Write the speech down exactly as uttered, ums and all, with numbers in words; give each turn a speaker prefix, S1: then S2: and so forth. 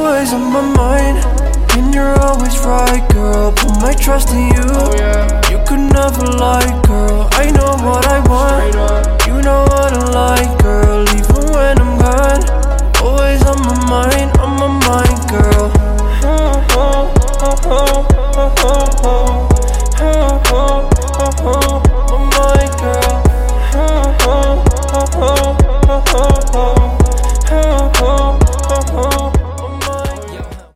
S1: always on my mind, and you're always right, girl. Put my trust in you.
S2: Oh yeah.